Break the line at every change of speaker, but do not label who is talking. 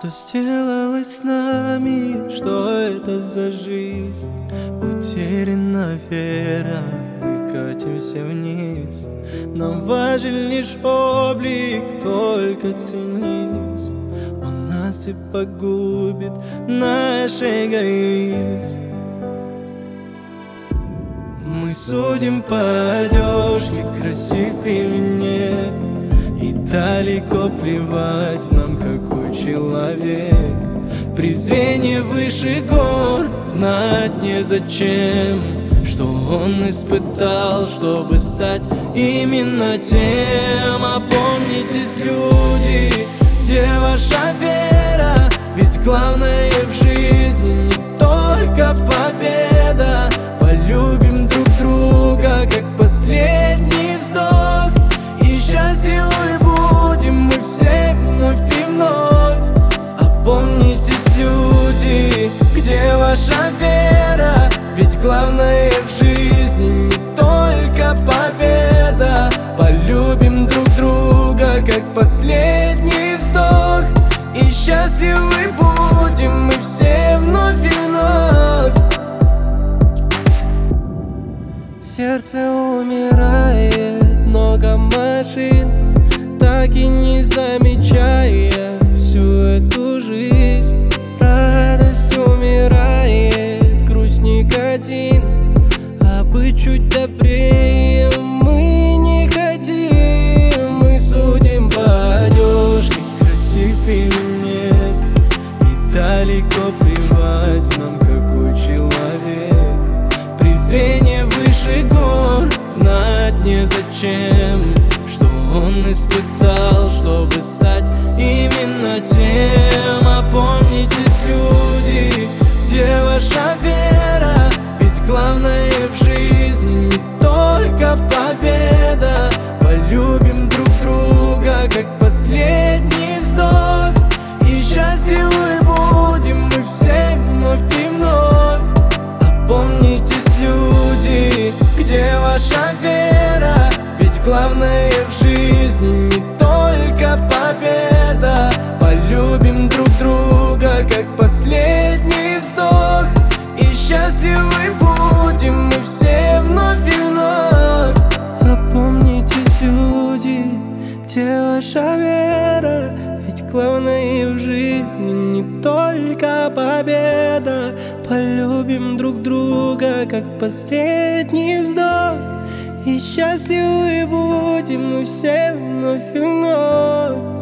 Что сделалось с нами, что это за жизнь? Утеряна вера, мы катимся вниз. Нам важен лишь облик, только цинизм. Он нас и погубит, наш эгоизм. Мы судим по одежке, красив или нет, и далеко плевать нам, какой человек. Презрение выше гор, знать незачем, что он испытал, чтобы стать именно тем. Опомнитесь, люди, где ваша вера? Ведь главное в жизни не только победа. Полюбим друг друга, как последний вздох, и счастливы будем мы все вновь и вновь. Опомнитесь, люди, где ваша вера? Ведь главное в жизни не только победа. Полюбим друг друга, как последний вздох, и счастливы будем мы все вновь и вновь. Сердце умирает, много машин, так и не замечая всю эту жизнь. Радость умирает, грусть никотин, а быть чуть добрее мы не хотим. Мы судим по одежке, красив или нет, и далеко плевать нам, какой человек. Презрение выше гор, знать незачем, что он испытал, чтобы стать именно тем. Опомнитесь, люди, где ваша вера? Ведь главное в жизни не только победа. Полюбим друг друга, как последний вздох, и счастливы будем мы все вновь и вновь. Опомнитесь, люди, где ваша вера? Ведь главное в жизни не только победа. Полюбим друг друга, как последний вздох, и счастливы будем мы все вновь и вновь. Опомнитесь, люди, где ваша вера? Ведь главное в жизни не только победа. Полюбим друг друга, как последний вздох, и счастливы будем мы все вновь и вновь.